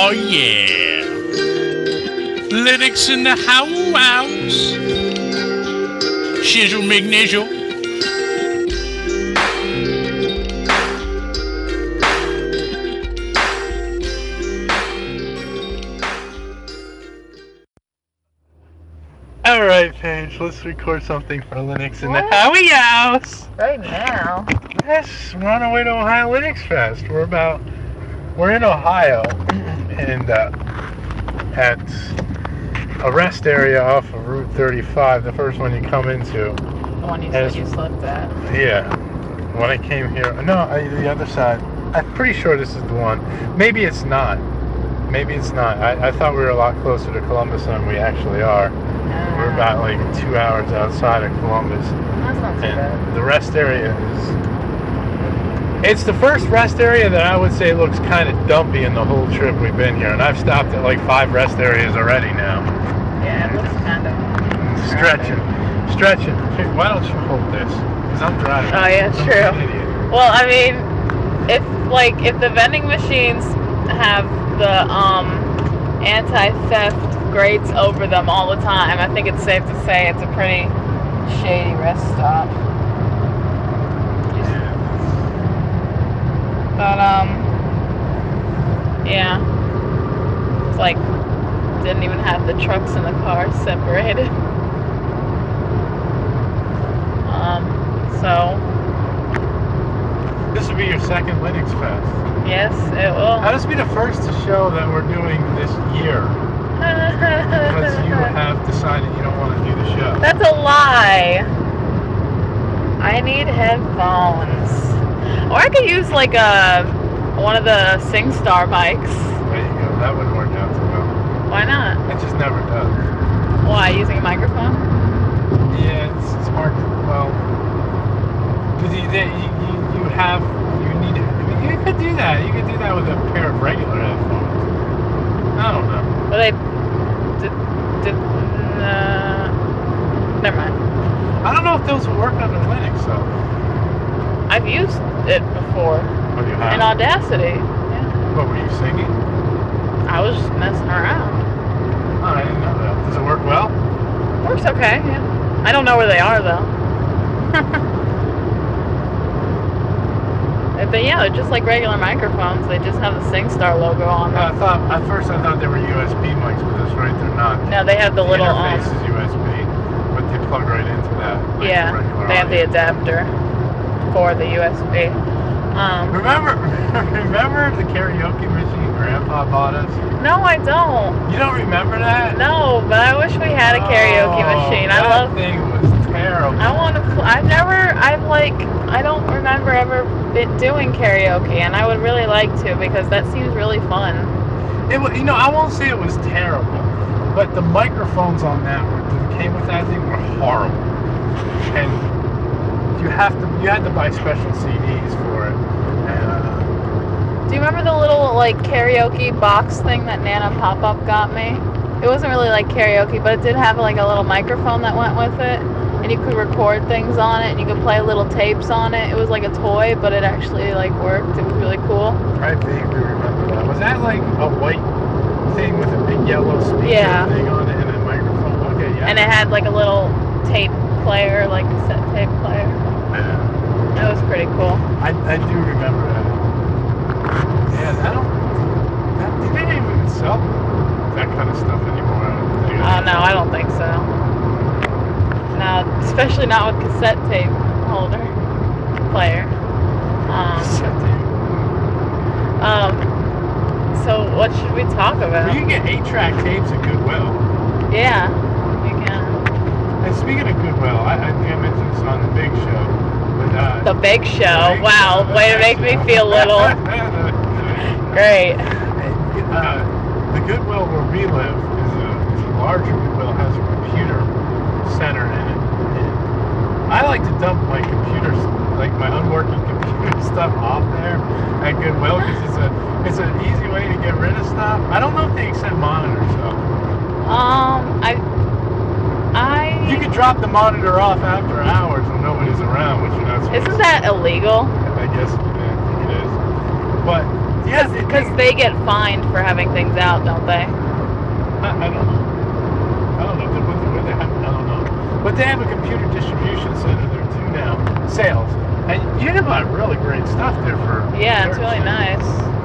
Oh yeah. Linux in the house. Shizzle McNizzle. Alright, Paige, let's record something for Linux in the Howie House. Right now. Yes, we're on our way to Ohio Linux Fest. We're in Ohio, and at a rest area off of Route 35, the first one you come into. The one you said you slept at. Yeah. When I came here, the other side. I'm pretty sure this is the one. Maybe it's not. I thought we were a lot closer to Columbus than we actually are. We're about like 2 hours outside of Columbus. That's not too bad. The rest area it's the first rest area that I would say looks kind of dumpy in the whole trip we've been here. And I've stopped at like 5 rest areas already now. Yeah, it looks kind of stretching. Hey, why don't you hold this? Because I'm driving. Oh yeah, true. Well, I mean, if the vending machines have the anti-theft grates over them all the time, I think it's safe to say it's a pretty shady rest stop. But yeah, it's like didn't even have the trucks and the cars separated. So this will be your second Linux Fest. Yes, it will. This will be the first show that we're doing this year. Because you have decided you don't want to do the show. That's a lie. I need headphones. Or I could use like one of the SingStar mics. There you go. That wouldn't work out too well. Why not? It just never does. Why? Using a microphone? Yeah, it's hard. Well, because you could do that. You could do that with a pair of regular headphones. I don't know. Well, never mind. I don't know if those will work under Linux though. I've used it before. Oh, you have? In Audacity. Yeah. What, were you singing? I was just messing around. Oh, I didn't know that. Does it work well? Works okay, yeah. I don't know where they are though. But yeah, they're just like regular microphones. They just have the SingStar logo on them. At first I thought they were USB mics, but that's right, they're not. No, they have the little interface is USB, but they plug right into that. Like yeah, they have the adapter for the USB. Remember the karaoke machine Grandpa bought us? No, I don't. You don't remember that? No, but I wish we had a karaoke machine. That thing was terrible. I want to. I don't remember ever doing karaoke, and I would really like to because that seems really fun. I won't say it was terrible, but the microphones on that that came with that thing were horrible, and you had to buy special CDs for it. Do you remember the little like karaoke box thing that Nana Pop-Up got me? It wasn't really like karaoke, but it did have like a little microphone that went with it. And you could record things on it, and you could play little tapes on it. It was like a toy, but it actually like worked. It was really cool. I vaguely remember that. Was that like a white thing with a big yellow speaker thing on it and a microphone? Okay, yeah. And it had like a little tape player, like cassette tape player. Yeah. That was pretty cool. I do remember that. Yeah, do they even sell that kind of stuff anymore? No, I don't think so. No, especially not with cassette tape holder player. Cassette tape. So what should we talk about? You can get 8-track tapes at Goodwill. Yeah, you can. And speaking of Goodwill, I think I mentioned this on the Big Show. But, the Big Show. Wow, way to make me feel little. Great. The Goodwill where we live is a larger Goodwill, has a computer center in it. And I like to dump my computers, like my unworking computer stuff off there at Goodwill because it's an easy way to get rid of stuff. I don't know if they accept monitors though. You could drop the monitor off after hours when nobody's around, which you're not supposed to. Isn't that illegal? I guess it is. But Yes, Because they get fined for having things out, don't they? I don't know. I don't know. What they have, I don't know. But they have a computer distribution center there too now. Sales. And you can buy really great stuff there for. Yeah, it's church. really nice.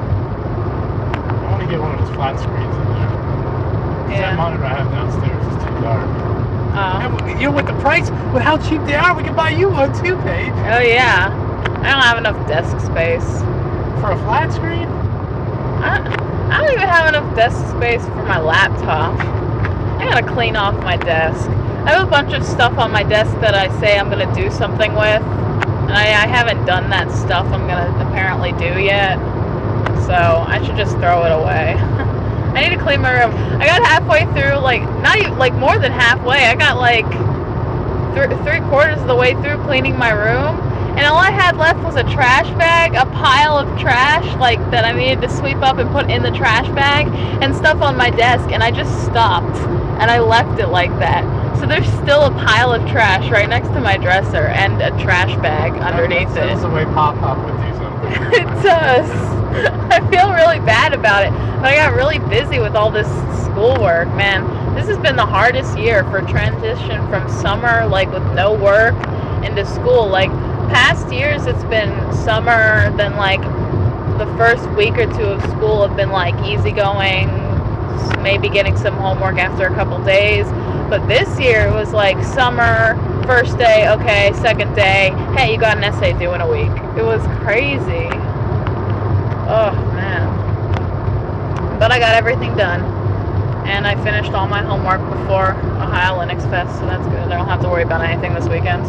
I want to get one of those flat screens in there. 'Cause Yeah. that monitor I have downstairs is too dark. Oh. And, you know, with the price, with how cheap they are, we can buy you one too, Paige. Oh yeah. I don't have enough desk space. For a flat screen? I don't even have enough desk space for my laptop. I gotta clean off my desk. I have a bunch of stuff on my desk that I say I'm gonna do something with, and I haven't done that stuff I'm gonna apparently do yet. So I should just throw it away. I need to clean my room. I got halfway through, like not even, like more than halfway. I got like three-quarters of the way through cleaning my room, and all I had left was a trash bag, a pile of trash like that I needed to sweep up and put in the trash bag, and stuff on my desk, and I just stopped and I left it like that. So there's still a pile of trash right next to my dresser and a trash bag underneath it. That's the way Pop would do something. It does. I feel really bad about it, but I got really busy with all this schoolwork, man. This has been the hardest year for transition from summer, like with no work, into school. Like past years, it's been summer, then like the first week or two of school have been like easygoing, maybe getting some homework after a couple days. But this year it was like summer, first day, okay, second day, hey, you got an essay due in a week. It was crazy. Oh man. But I got everything done. And I finished all my homework before Ohio Linux Fest, so that's good. I don't have to worry about anything this weekend.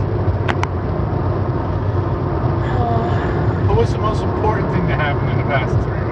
What was the most important thing to happen in the past 3 weeks?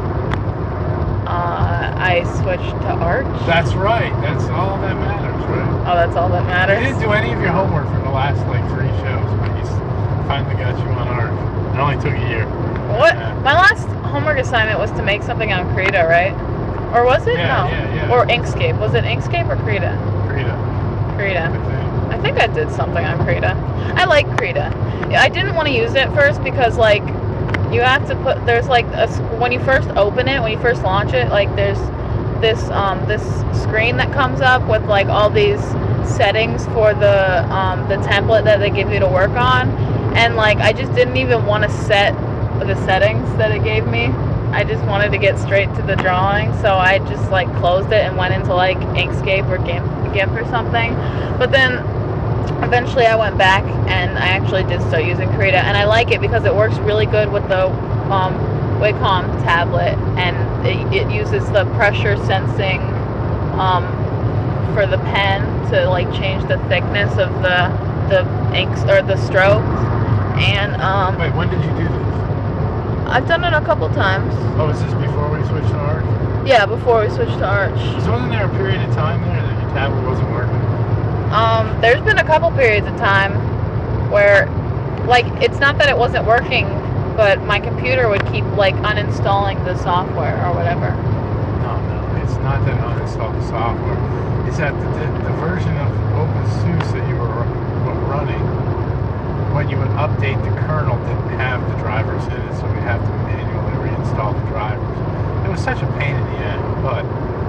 I switched to Arch. That's right. That's all that matters, right? Oh, that's all that You matters. didn't do any of your homework for the last like 3 shows, but you finally got you on Arch. It only took a year. What? Yeah. My last homework assignment was to make something on Krita, right? Or was it? Yeah, No. yeah. Or Inkscape. Was it Inkscape or Krita? Krita, Krita. I think. I think I did something on Krita. I like Krita. I didn't want to use it at first because like you have to put, there's like when you first open it, when you first launch it, like there's this screen that comes up with like all these settings for the template that they give you to work on, and like I just didn't even want to set the settings that it gave me. I just wanted to get straight to the drawing, so I just like closed it and went into like Inkscape or GIMP or something. But then eventually I went back and I actually did start using Krita, and I like it because it works really good with the Wacom tablet, and it uses the pressure sensing for the pen to like change the thickness of the inks or the strokes. And Wait, when did you do this? I've done it a couple times. Oh, is this before we switched to Arch? Yeah, before we switched to Arch. So wasn't there a period of time there that your tablet wasn't working? There's been a couple periods of time where, like, it's not that it wasn't working, but my computer would keep, like, uninstalling the software or whatever. No, it's not that uninstall the software. It's that the version of OpenSUSE that you were running, when you would update the kernel, didn't have the drivers in it, so we had to manually reinstall the drivers. It was such a pain in the end, but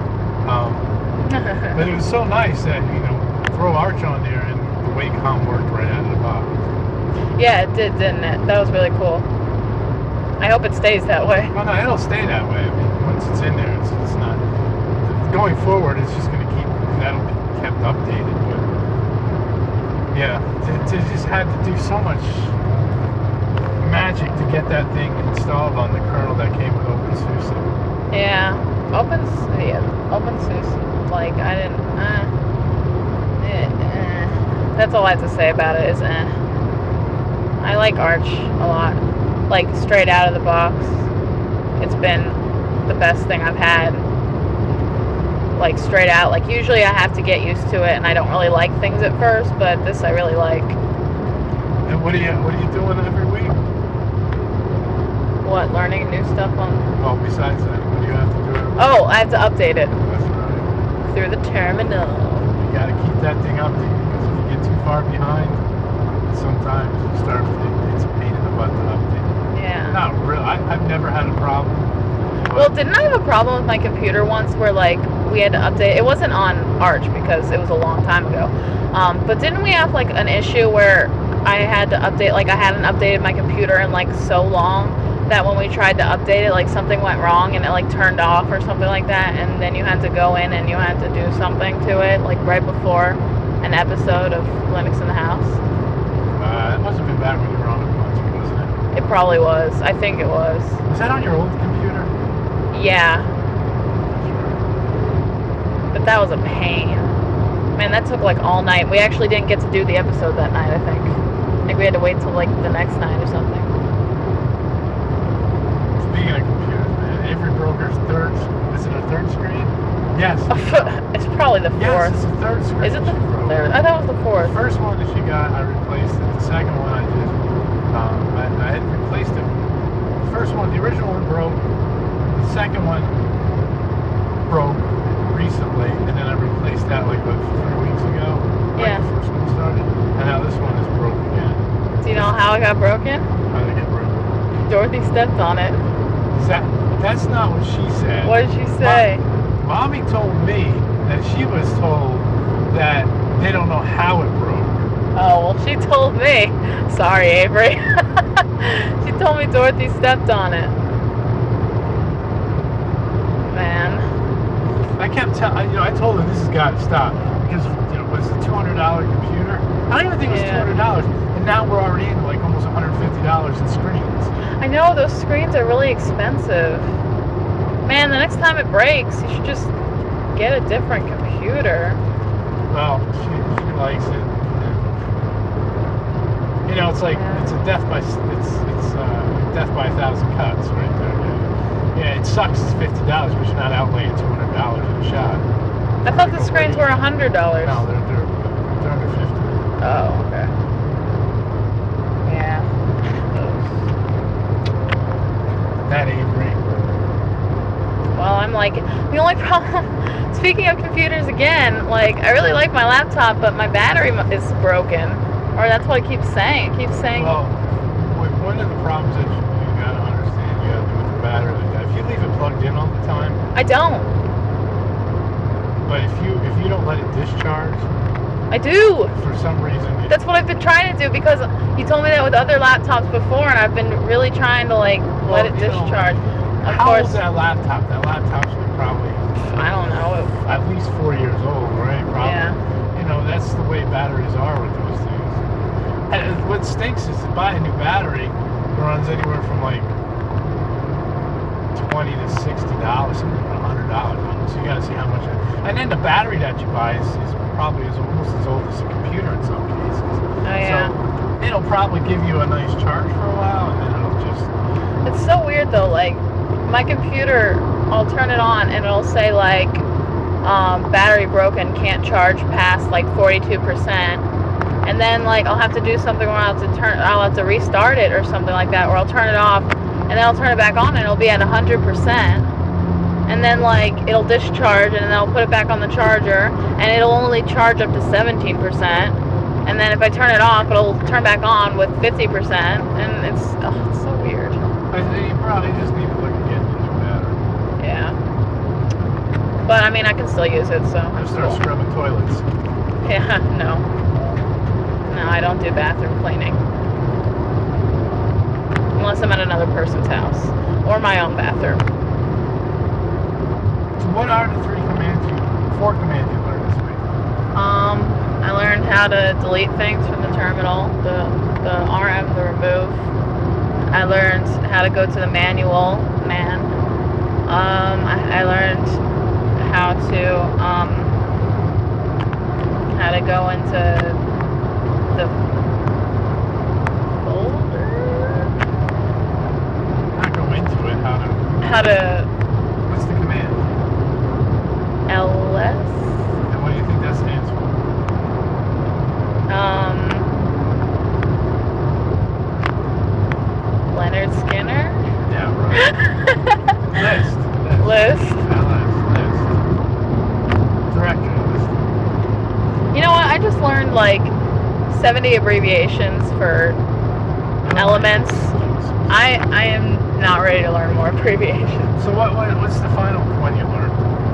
it was so nice that, you know, throw Arch on there and the Wacom worked right out of the box. Yeah, it did, didn't it? That was really cool. I hope it stays that way. Well, no, it'll stay that way. I mean, once it's in there, it's not. Going forward, it's just going to keep, that'll be kept updated. But yeah, to just had to do so much magic to get that thing installed on the kernel that came with OpenSUSE. Yeah, OpenSUSE. Like, I didn't. That's all I have to say about it is I like Arch a lot. Like, straight out of the box, it's been the best thing I've had. Like, straight out. Like, usually I have to get used to it, and I don't really like things at first, but this I really like. And what are you doing every week? What, learning new stuff on? Oh, besides that, what do you have to do every week? Oh, I have to update it That's right. through the terminal. You got to keep that thing updated, because if you get too far behind, sometimes it's a pain in the butt to update. Yeah. Not real. I've never had a problem Well, didn't I have a problem with my computer once where, like, we had to update? It wasn't on Arch because it was a long time ago. But didn't we have, like, an issue where I had to update, like, I hadn't updated my computer in, like, so long that when we tried to update it, like, something went wrong and it, like, turned off or something like that, and then you had to go in and you had to do something to it, like, right before an episode of Linux in the House? It must have been back when you were on it once, wasn't it? It probably was. I think it was. Was that on your old computer? Yeah. But that was a pain. Man, that took like all night. We actually didn't get to do the episode that night, I think. I think we had to wait till like the next night or something. Speaking of computers, man, Avery broke her third. Is it a third screen? Yes. It's probably the fourth. Yes, it's the third screen. Is it the she broke. third? I thought it was the fourth. The first one that she got, I replaced it. The second one, I just, I had replaced it. The first one, the original one broke. The second one broke recently, and then I replaced that like what, 3 weeks ago. Yeah. Like the first one started, and now this one is broke again. Do you know how it got broken? How did it get broken? Dorothy stepped on it. That's not what she said. What did she say? Mommy told me that she was told that they don't know how it broke. Oh, well, she told me. Sorry, Avery. She told me Dorothy stepped on it. Man. I kept telling, I told her this has got to stop because it's a $200 computer. I don't even think it was $200, and now we're already into like almost $150 in screens. I know those screens are really expensive. Man, the next time it breaks, you should just get a different computer. Well, she likes it. It's like it's a death by death by 1,000 cuts right there. Yeah, it sucks. It's $50, but you're not outlaying $200 in a shot. I thought the screens were $100. No, they're under 50. Oh, okay. Yeah. That Avery. Well, I'm like, the only problem, speaking of computers again, like, I really like my laptop, but my battery is broken. Or that's what it keeps saying. It keeps saying... Well, one of the problems that you gotta understand, you gotta do with the battery like that, if you leave it plugged in all the time... I don't. But if you don't let it discharge... I do! For some reason... That's what I've been trying to do, because you told me that with other laptops before, and I've been really trying to, like, let it discharge. How old's that laptop? That laptop's been probably... I don't know. At least 4 years old, right? Probably. Yeah. That's the way batteries are with those things. And what stinks is to buy a new battery, it runs anywhere from like $20 to $60, something like $100. So you gotta see how much. And then the battery that you buy is probably almost as old as the computer in some cases. Oh yeah. So it'll probably give you a nice charge for a while, and then it'll just. It's so weird though. Like my computer, I'll turn it on and it'll say like battery broken, can't charge past like 42%. And then like I'll have to do something where I'll have to restart it or something like that, or I'll turn it off and then I'll turn it back on and it'll be at 100%. And then like it'll discharge and then I'll put it back on the charger and it'll only charge up to 17%. And then if I turn it off, it'll turn back on with 50%. And it's so weird. You probably just need to look at getting a new battery. Yeah. But I mean, I can still use it, so. Or start scrubbing toilets. Yeah, no. No, I don't do bathroom cleaning. Unless I'm at another person's house. Or my own bathroom. So what are the 4 commands you learned this week? I learned how to delete things from the terminal, the RM, the remove. I learned how to go to the manual, I learned how to go into the folder. Not go into it, How to what's the command? LS. And what do you think that stands for? Leonard Skinner. Yeah, right. List. LS, list. Directory list. You know what? I just learned like 70 abbreviations for elements. I am not ready to learn more abbreviations. So what's the final one you learned?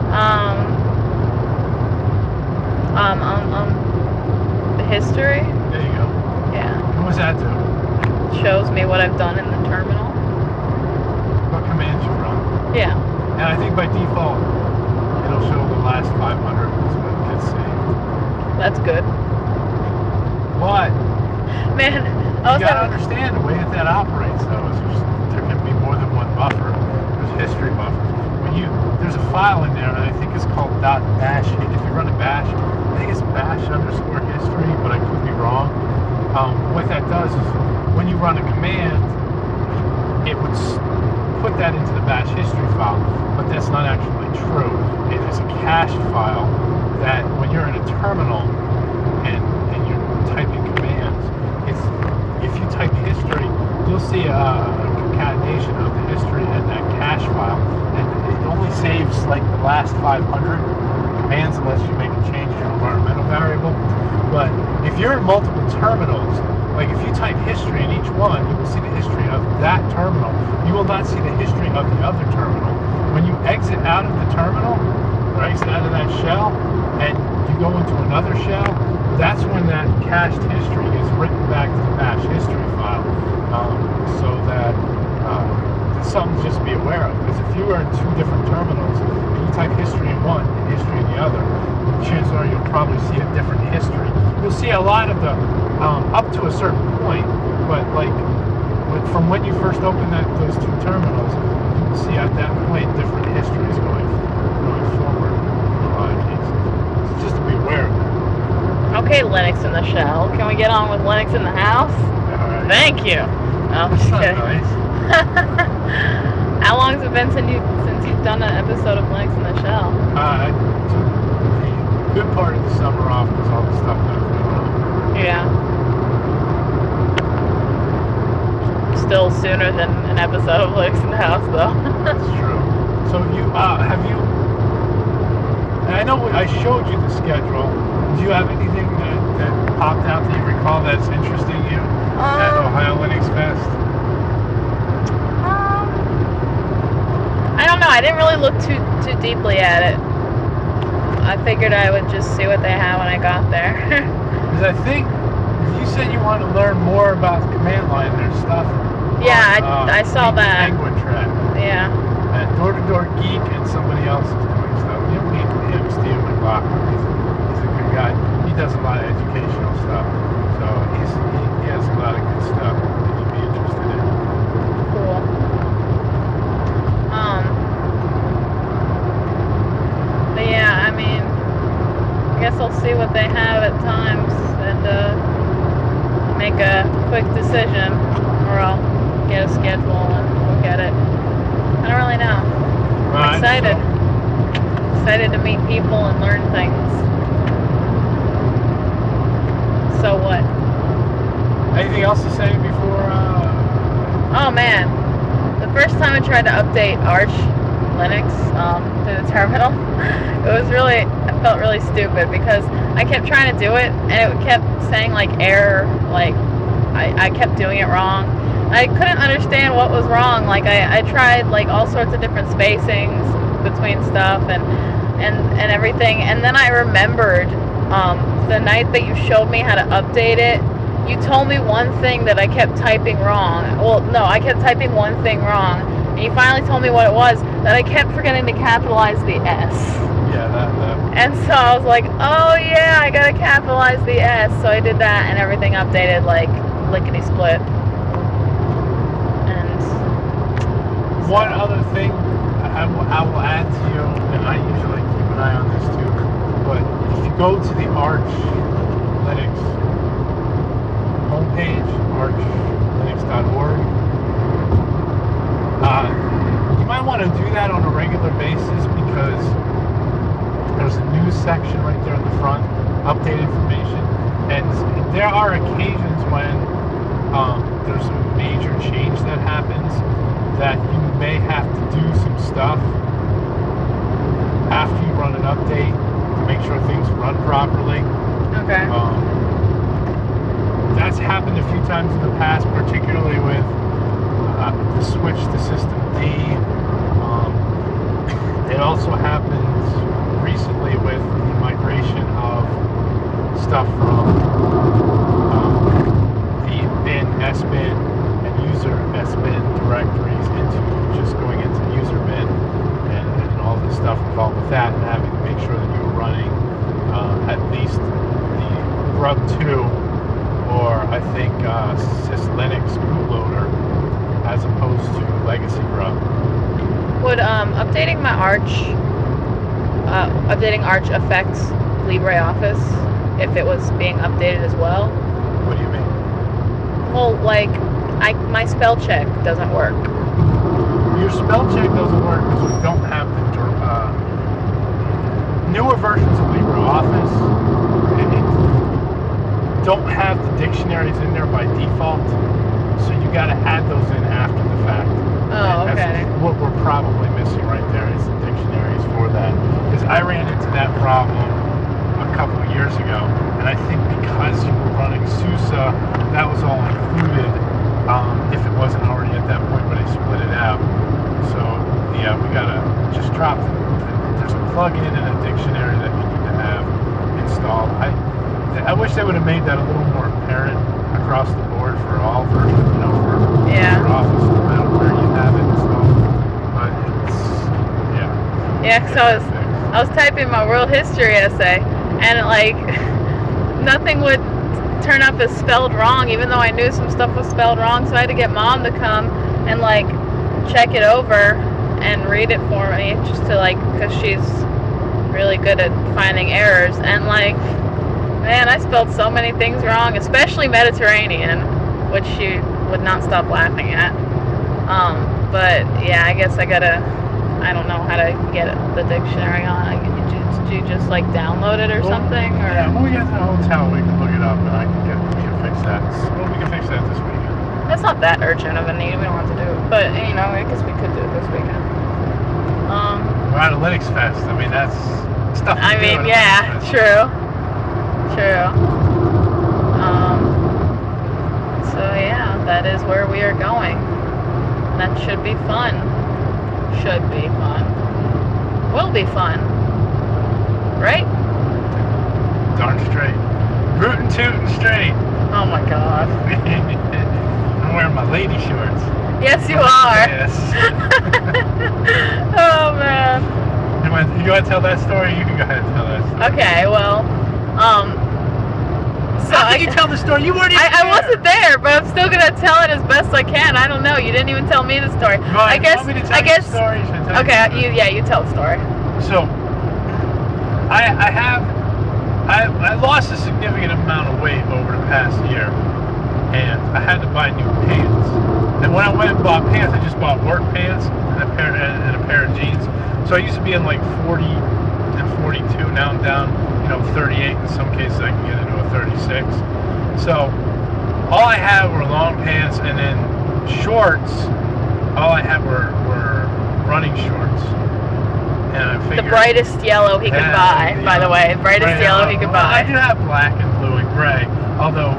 The history. There you go. Yeah. What was that do? Shows me what I've done in the terminal. What commands you run? Yeah. And I think by default, it'll show the last 500 is what gets saved. That's good. But Man, you I was gotta having, understand the way that operates, though, is there can be more than one buffer. There's history buffer. There's a file in there, and I think it's called .bash. If you run a bash, I think it's bash_history, but I could be wrong. What that does is when you run a command, it would put that into the bash history file, but that's not actually true. It is a cache file that when you're in a terminal and you're typing commands, if you type history, you'll see a concatenation of the history in that cache file, and it only saves like the last 500 commands unless you make a change to an environmental variable. But if you're in multiple terminals, like if you type history in each one, you will see the history of that terminal. You will not see the history of the other terminal. When you exit out of the terminal, or exit out of that shell, and you go into another shell, that's when that cached history is written back to the bash history file. So that it's something to just be aware of. Because if you are in two different terminals, and you type history in one and history in the other, chances are you'll probably see a different history. You'll see a lot of the up to a certain point, but like from when you first open those two terminals, you will see at that point different histories going forward in a lot of cases. So just to be aware of that. okay, Linux in the shell. Can we get on with Linux in the house? All right. Thank you. That's not Okay. nice. How long has it been since you've done an episode of Linux in the shell? I took the good part of the summer off because all the stuff that was going on. Yeah. Still sooner than an episode of Linux in the house, though. That's true. So have you? And I know I showed you the schedule. Do you have anything that popped out that you recall that's interesting you at Ohio Linux Fest? I don't know. I didn't really look too deeply at it. I figured I would just see what they had when I got there. Because I think you said you want to learn more about the command line. There's stuff. Yeah, on, I saw Meet the that. Penguin track. Yeah. And Door to Door Geek and somebody else is doing stuff. You don't need him, Steve McLaughlin. He's a good guy. He does a lot of educational stuff. So he has a lot of good stuff that you'd be interested in. Cool. But yeah, I mean, I guess I'll see what they have at times and make a quick decision, or I'll get a schedule and look at it. I don't really know. I'm Right, excited. Excited to meet people and learn things. So what? Anything else to say before? Oh man, the first time I tried to update Arch Linux through the terminal, I felt really stupid because I kept trying to do it and it kept saying like error, like I kept doing it wrong. I couldn't understand what was wrong. Like I tried like all sorts of different spacings between stuff and everything, and then I remembered the night that you showed me how to update it. You told me one thing that I kept typing wrong. Well, no, I kept typing one thing wrong. And you finally told me what it was, that I kept forgetting to capitalize the S. Yeah, that. And so I was like, oh yeah, I gotta capitalize the S. So I did that and everything updated like lickety-split. And One other thing I will add to you, and I usually keep an eye on this too, but if you go to the Arch Linux homepage, archlinux.org, you might want to do that on a regular basis because there's a news section right there in the front, update information, and there are occasions when there's a major change that happens that you may have to do some stuff after you run an update to make sure things run properly. okay. That's happened a few times in the past, particularly with the switch to System D. It also happened recently with the migration of stuff from the bin, SBin, and user SBin directories into just going into user bin and all the stuff involved with that, and having to make sure that you were running at least the Grub 2 or I think SysLinux bootloader as opposed to Legacy Grub. Would updating Arch affect LibreOffice if it was being updated as well? What do you mean? Well, like, my spell check doesn't work. Your spell check doesn't work because we don't have the newer versions of LibreOffice. Don't have the dictionaries in there by default, so you got to add those in after the fact. Oh, And okay. that's what we're probably missing right there is the dictionaries for that. Because I ran into that problem a couple of years ago, and I think because you were running SUSE, that was all included. If it wasn't already at that point, but I split it out. So yeah, we gotta just drop. There's a plug-in and a dictionary that you need to have installed. I wish they would have made that a little more apparent across the board for all versions, for Office, no matter where you have it installed. But it's, Yeah, because I was typing my world history essay, and nothing would turn up as spelled wrong, even though I knew some stuff was spelled wrong. So I had to get Mom to come and check it over and read it for me, just to because she's really good at finding errors. And man, I spelled so many things wrong, especially Mediterranean, which she would not stop laughing at. But yeah, I guess I don't know how to get the dictionary on. Did you just download it or something? Or? Yeah, when we get to the hotel, we can look it up and we can fix that. Well, we can fix that this weekend. That's not that urgent of a need. We don't have to do it. But, I guess we could do it this weekend. We're at a Linux Fest. I mean, that's stuff to do at a yeah, Linux Fest. true. So yeah, that is where we are going. That should be fun. Will be fun. Right? Darn straight. Rootin' tootin' straight. Oh my god. I'm wearing my lady shorts. Yes, you are. Yes. Oh man. You want to tell that story? You can go ahead and tell that story. Okay, well, so How can you tell the story? You weren't even I wasn't there, but I'm still gonna tell it as best I can. I don't know. You didn't even tell me the story. I guess. Want me to tell you the story? Should I tell Okay, you the story? you tell the story. So, I lost a significant amount of weight over the past year, and I had to buy new pants. And when I went and bought pants, I just bought work pants and a pair of jeans. So I used to be in 40 and 42. Now I'm down, 38. In some cases, I can get into a 36. So all I had were long pants, and then shorts. All I had were running shorts. And I figured, The brightest yellow he could buy, by the way. Brightest yellow he could buy. I do have black and blue and gray, although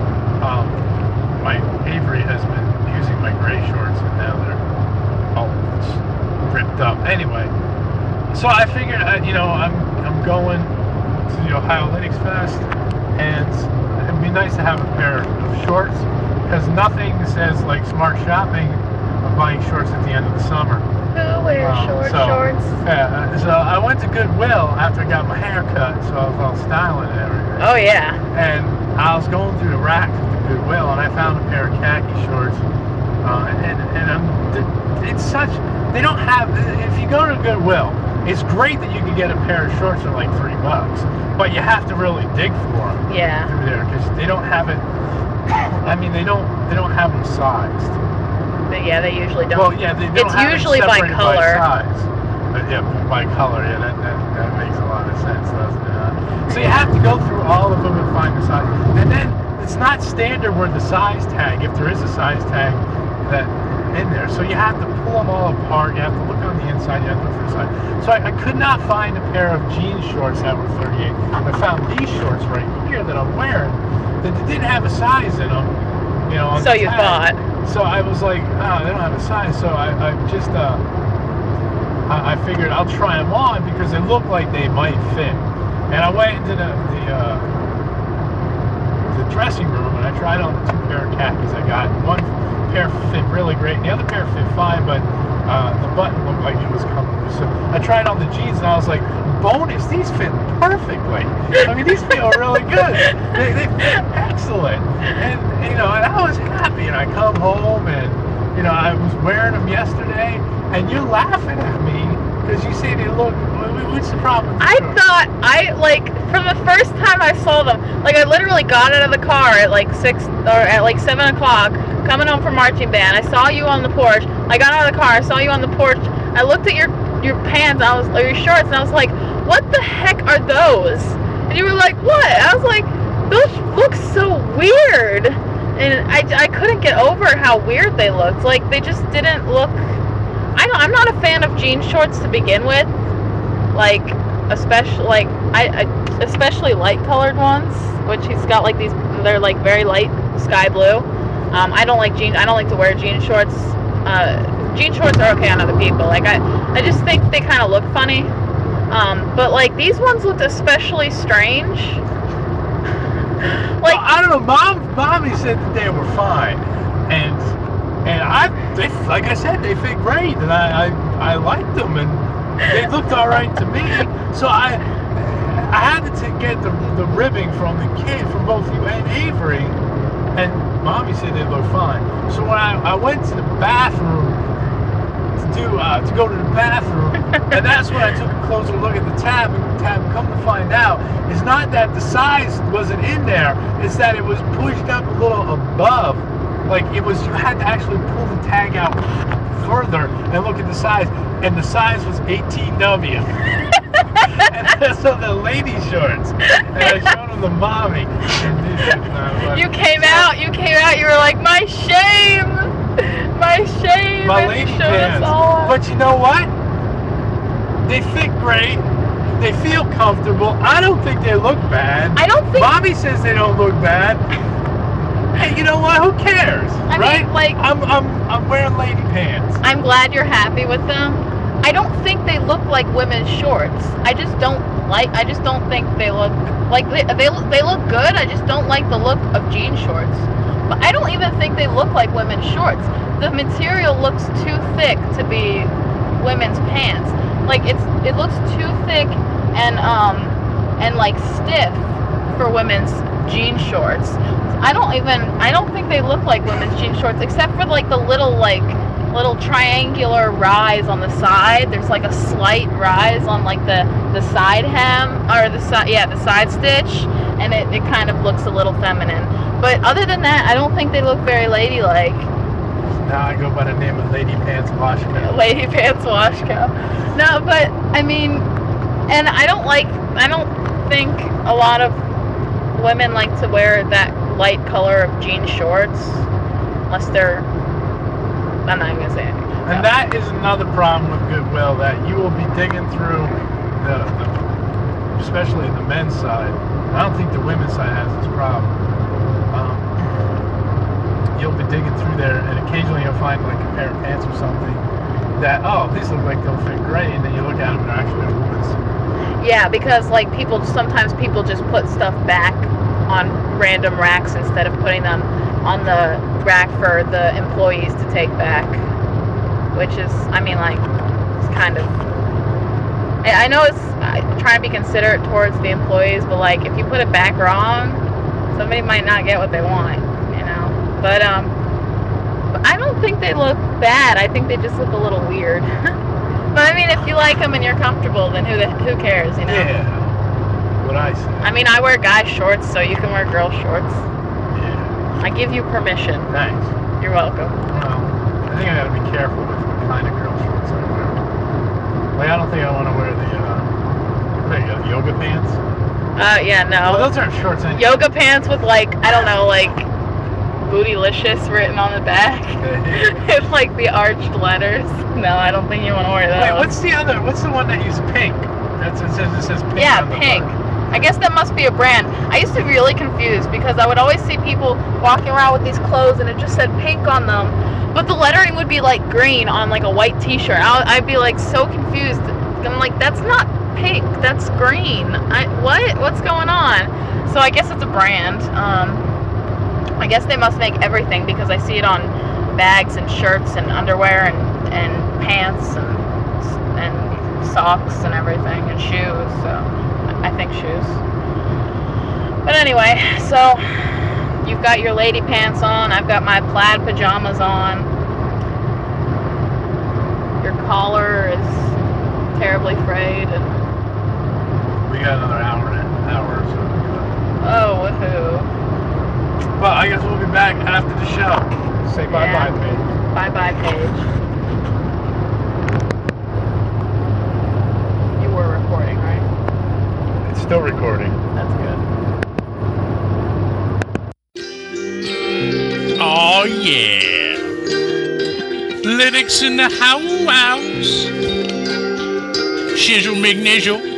my Avery has been using my gray shorts, and now they're all ripped up. Anyway, so I figured, I'm going to the Ohio Linux Fest, and it'd be nice to have a pair of shorts, because nothing says smart shopping of buying shorts at the end of the summer. Who wears shorts? Yeah, so I went to Goodwill after I got my hair cut, so I was all styling and everything. Oh yeah. And I was going through the racks at the Goodwill, and I found a pair of khaki shorts. It's such, they don't have, if you go to Goodwill, it's great that you can get a pair of shorts for $3, but you have to really dig for them. Yeah. Through there, because they don't have it, they don't have them sized. But yeah, they usually don't. Well, yeah, they don't It's have usually it by separated color. By size. Yeah, by color. Yeah, that makes a lot of sense, doesn't it? So you have to go through all of them and find the size. And then it's not standard where the size tag, if there is a size tag that in there. So you have to pull them all apart. You have to look on the inside. You have to look for the size. So I could not find a pair of jean shorts that were 38. I found these shorts right here that I'm wearing that didn't have a size in them. you know. On So the you tag. thought. So I was like, oh, they don't have a size. So I just I figured I'll try them on because they look like they might fit. And I went into the dressing room and I tried on the 2 pair of khakis I got. One pair fit really great, and the other pair fit fine, but the button looked like it was coming loose. So I tried on the jeans and I was like, bonus, these fit perfectly. I mean, these feel really good. They fit excellent. And, you know, and I was happy. And I come home and, you know, I was wearing them yesterday, and you're laughing at me because you say they look, what's the problem? I thought, from the first time I saw them, like, I literally got out of the car at like 6 or at like 7 o'clock, coming home from marching band. I saw you on the porch. I got out of the car. I saw you on the porch. I looked at your pants, or your shorts, and I was like, what the heck are those? And you were like, what? I was like, those look so weird. And I couldn't get over how weird they looked. Like, they just didn't look... I'm not a fan of jean shorts to begin with. Like, especially light colored ones, which he's got like these, they're like very light sky blue. I don't like to wear jean shorts. Jean shorts are okay on other people. Like, I just think they kind of look funny. But like, these ones looked especially strange. Like, well, I don't know. Mommy said that they were fine, and they, like I said, they fit great, and I liked them, and they looked all right to me. So I had to get the ribbing from the kid, from both you and Avery, and Mommy said they looked fine. So when I went to the bathroom to go to the bathroom, and that's when I took a closer look at the tab, and the tab, come to find out, it's not that the size wasn't in there, it's that it was pushed up a little above. Like, you had to actually pull the tag out further and look at the size, and the size was 18W. And so the lady shorts, and I showed them to Mommy. You came out, you were like, my shame, my lady pants. But you know what? They fit great. They feel comfortable. I don't think they look bad. I don't think... Mommy says they don't look bad. Hey, you know what? Who cares? I right? mean, like, I'm wearing lady pants. I'm glad you're happy with them. I don't think they look like women's shorts. I just don't think they look like they look good. I just don't like the look of jean shorts. But I don't even think they look like women's shorts. The material looks too thick to be women's pants. Like, it looks too thick and like stiff for women's jean shorts. I don't think they look like women's jean shorts, except for like the little triangular rise on the side. There's like a slight rise on like the side hem, or the side stitch, and it kind of looks a little feminine. But other than that, I don't think they look very ladylike. Now I go by the name of Lady Pants Washco. Lady Pants Washco. No, but I mean, and I don't think a lot of women like to wear that light color of jean shorts, unless they're... I'm not even gonna say anything. And that is another problem with Goodwill, that you will be digging through especially the men's side. I don't think the women's side has this problem. You'll be digging through there, and occasionally you'll find like a pair of pants or something that, oh, these look like they'll fit great, and then you look at them and they're actually a woman's. Yeah, because like sometimes people just put stuff back on random racks instead of putting them on the rack for the employees to take back, which is, I mean, like, it's kind of, I know it's trying to be considerate towards the employees, but like, if you put it back wrong, somebody might not get what they want, you know. But I don't think they look bad. I think they just look a little weird. But I mean, if you like them and you're comfortable, then who cares, you know? Yeah. What I say. I mean, I wear guy shorts, so you can wear girl shorts. Yeah. I give you permission. Thanks. You're welcome. Well, I think I gotta be careful with what kind of girl shorts I wear. Like, I don't think I want to wear the yoga pants. Yeah, no. Well, those aren't shorts anyway. Yoga pants with, like, I don't know, like, Bootylicious written on the back. It's like the arched letters. No, I don't think you want to wear that. Wait, what's the one that uses pink? It says pink. Yeah, on the pink. front. I guess that must be a brand. I used to be really confused because I would always see people walking around with these clothes and it just said pink on them, but the lettering would be like green on like a white t-shirt. I'd be like so confused. I'm like, that's not pink, that's green. What's going on? So I guess it's a brand. I guess they must make everything because I see it on bags and shirts and underwear and pants and socks and everything and shoes. So I think shoes. But anyway, so you've got your lady pants on. I've got my plaid pajamas on. Your collar is terribly frayed. And We got another hour or so. oh, woohoo! Well, I guess we'll be back after the show. Say bye-bye, Yeah. Paige. Bye-bye, Paige. You were recording, right? It's still recording. That's good. Oh yeah. Lyrics in the house. Shizzle McNizzle.